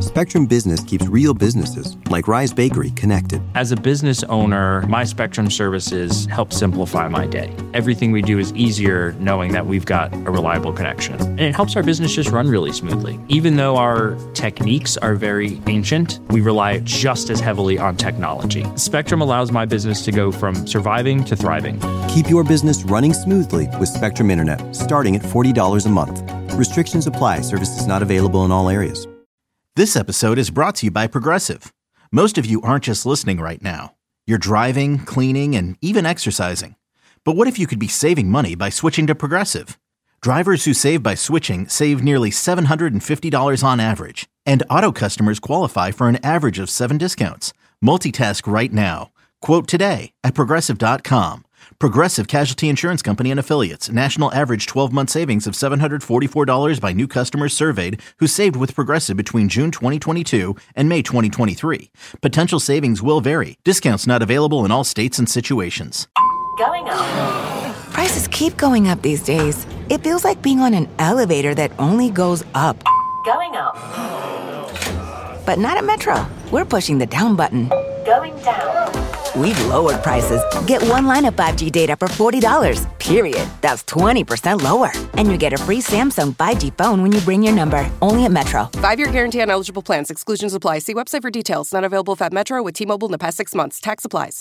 Spectrum Business keeps real businesses, like Rise Bakery, connected. As a business owner, my Spectrum services help simplify my day. Everything we do is easier knowing that we've got a reliable connection. And it helps our business just run really smoothly. Even though our techniques are very ancient, we rely just as heavily on technology. Spectrum allows my business to go from surviving to thriving. Keep your business running smoothly with Spectrum Internet, starting at $40 a month. Restrictions apply. Services not available in all areas. This episode is brought to you by Progressive. Most of you aren't just listening right now. You're driving, cleaning, and even exercising. But what if you could be saving money by switching to Progressive? Drivers who save by switching save nearly $750 on average. And auto customers qualify for an average of 7 discounts. Multitask right now. Quote today at Progressive.com. Progressive Casualty Insurance Company and Affiliates. National average 12-month savings of $744 by new customers surveyed who saved with Progressive between June 2022 and May 2023. Potential savings will vary. Discounts not available in all states and situations. Going up. Prices keep going up these days. It feels like being on an elevator that only goes up. Going up. But not at Metro. We're pushing the down button. Going down. We've lowered prices. Get one line of 5G data for $40, period. That's 20% lower. And you get a free Samsung 5G phone when you bring your number. Only at Metro. 5-year guarantee on eligible plans. Exclusions apply. See website for details. Not available at Metro with T-Mobile in the past 6 months. Tax applies.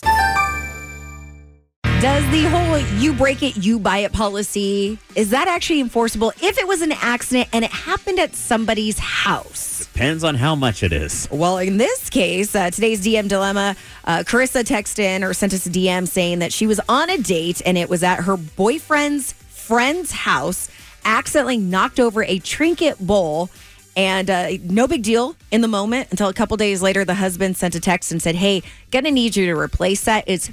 Does the whole you break it, you buy it policy, is that actually enforceable if it was an accident and it happened at somebody's house? Depends on how much it is. Well, in this case, today's DM dilemma, Carissa texted in or sent us a DM saying that she was on a date and it was at her boyfriend's friend's house, accidentally knocked over a trinket bowl. And no big deal in the moment until a couple days later, the husband sent a text and said, hey, gonna need you to replace that. It's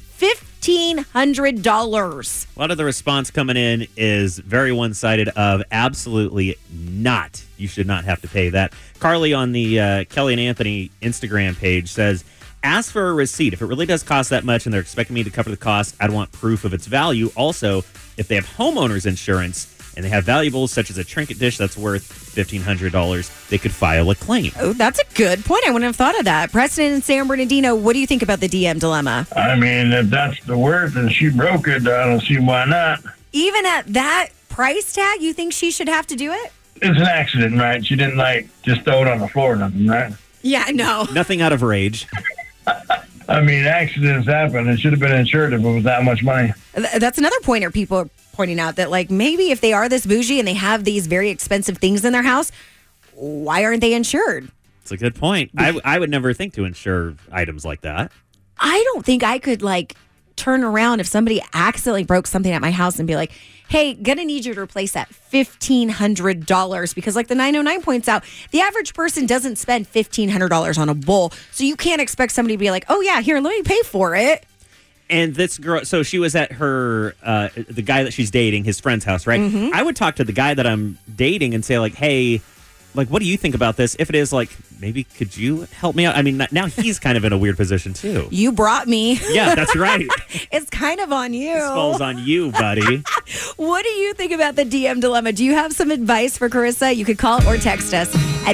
$1,500. A lot of the response coming in is very one-sided of absolutely not. You should not have to pay that. Carly on the Kelly and Anthony Instagram page says, ask for a receipt. If it really does cost that much and they're expecting me to cover the cost, I'd want proof of its value. Also, if they have homeowner's insurance and they have valuables such as a trinket dish that's worth $1,500, they could file a claim. Oh, that's a good point. I wouldn't have thought of that. Preston and San Bernardino, what do you think about the DM dilemma? I mean, if that's the worth and she broke it, I don't see why not. Even at that price tag, you think she should have to do it? It's an accident, right? She didn't, just throw it on the floor or nothing, right? Yeah, no. Nothing out of rage. I mean, accidents happen. It should have been insured if it was that much money. That's another pointer people are pointing out, that maybe if they are this bougie and they have these very expensive things in their house, why aren't they insured? It's a good point. I would never think to insure items like that. I don't think I could turn around if somebody accidentally broke something at my house and be like, hey, gonna need you to replace that $1,500, because the 909 points out, the average person doesn't spend $1,500 on a bowl. So you can't expect somebody to be like, oh yeah, here, let me pay for it. And this girl, so she was at her, the guy that she's dating, his friend's house, right? Mm-hmm. I would talk to the guy that I'm dating and say hey, what do you think about this? If it is maybe could you help me out? I mean, now he's kind of in a weird position too. You brought me. Yeah, that's right. It's kind of on you. This falls on you, buddy. What do you think about the DM dilemma? Do you have some advice for Carissa? You could call or text us at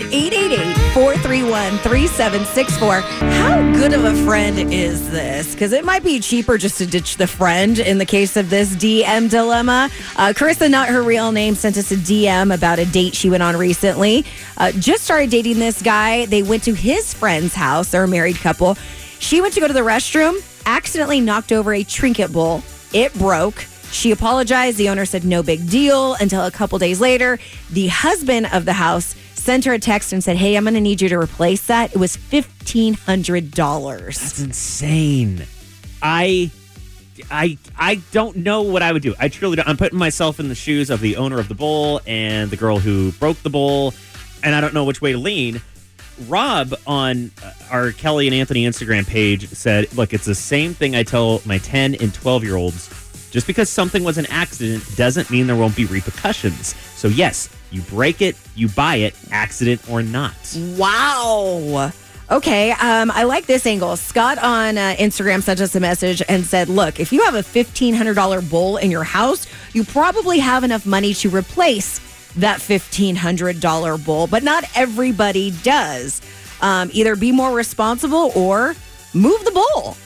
888-431-3764. How good of a friend is this? Because it might be cheaper just to ditch the friend in the case of this DM dilemma. Carissa, not her real name, sent us a DM about a date she went on recently. Just started dating this guy. They went to his friend's house. They're a married couple. She went to go to the restroom, accidentally knocked over a trinket bowl. It broke. She apologized. The owner said no big deal until a couple days later, the husband of the house sent her a text and said, hey, I'm going to need you to replace that. It was $1,500. That's insane. I don't know what I would do. I truly don't. I'm putting myself in the shoes of the owner of the bowl and the girl who broke the bowl, and I don't know which way to lean. Rob on our Kelly and Anthony Instagram page said, look, it's the same thing I tell my 10 and 12-year-olds. Just because something was an accident doesn't mean there won't be repercussions. So yes, you break it, you buy it, accident or not. Wow. Okay, I like this angle. Scott on Instagram sent us a message and said, look, if you have a $1,500 bowl in your house, you probably have enough money to replace that $1,500 bowl, but not everybody does. Either be more responsible or move the bowl.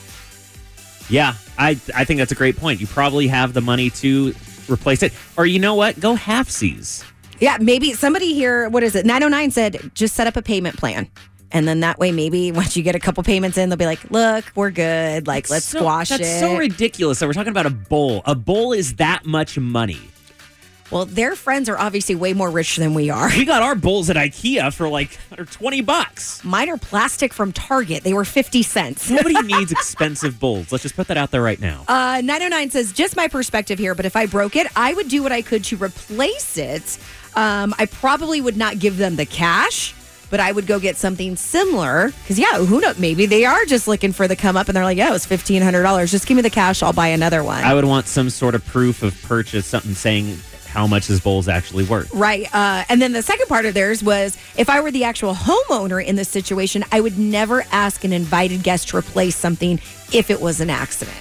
Yeah, I think that's a great point. You probably have the money to replace it. Or you know what? Go halfsies. Yeah, maybe somebody here, 909 said, just set up a payment plan. And then that way, maybe once you get a couple payments in, they'll be like, look, we're good. Like, let's squash it. That's so ridiculous that we're talking about a bowl. A bowl is that much money. Well, their friends are obviously way more rich than we are. We got our bowls at IKEA for like $20. Mine are plastic from Target. They were 50 cents. Nobody needs expensive bowls. Let's just put that out there right now. 909 says, just my perspective here, but if I broke it, I would do what I could to replace it. I probably would not give them the cash, but I would go get something similar. Because, who knows? Maybe they are just looking for the come up and they're like, it was $1,500. Just give me the cash. I'll buy another one. I would want some sort of proof of purchase, something saying how much this bowl is actually worth. Right. And then the second part of theirs was, if I were the actual homeowner in this situation, I would never ask an invited guest to replace something if it was an accident.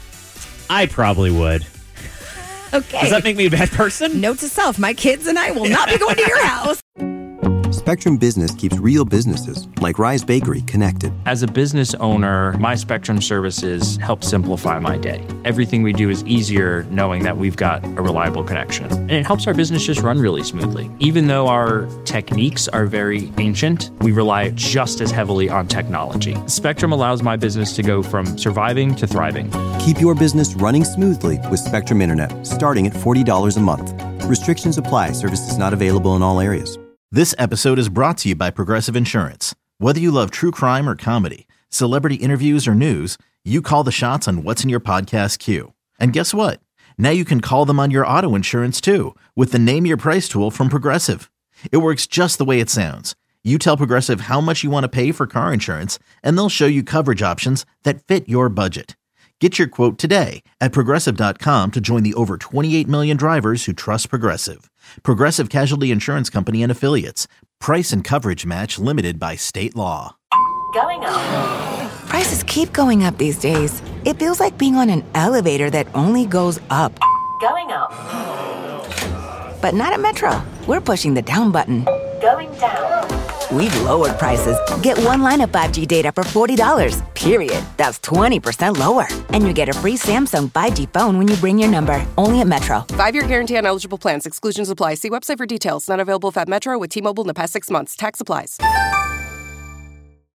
I probably would. Okay. Does that make me a bad person? Note to self, my kids and I will not be going to your house. Spectrum Business keeps real businesses, like Rise Bakery, connected. As a business owner, my Spectrum services help simplify my day. Everything we do is easier knowing that we've got a reliable connection. And it helps our business just run really smoothly. Even though our techniques are very ancient, we rely just as heavily on technology. Spectrum allows my business to go from surviving to thriving. Keep your business running smoothly with Spectrum Internet, starting at $40 a month. Restrictions apply. Services not available in all areas. This episode is brought to you by Progressive Insurance. Whether you love true crime or comedy, celebrity interviews or news, you call the shots on what's in your podcast queue. And guess what? Now you can call them on your auto insurance too with the Name Your Price tool from Progressive. It works just the way it sounds. You tell Progressive how much you want to pay for car insurance, and they'll show you coverage options that fit your budget. Get your quote today at Progressive.com to join the over 28 million drivers who trust Progressive. Progressive Casualty Insurance Company and Affiliates. Price and coverage match limited by state law. Going up. Prices keep going up these days. It feels like being on an elevator that only goes up. Going up. But not at Metro. We're pushing the down button. Going down. We've lowered prices. Get one line of 5G data for $40, period. That's 20% lower. And you get a free Samsung 5G phone when you bring your number. Only at Metro. 5-year guarantee on eligible plans. Exclusions apply. See website for details. Not available if at Metro with T-Mobile in the past 6 months. Tax applies.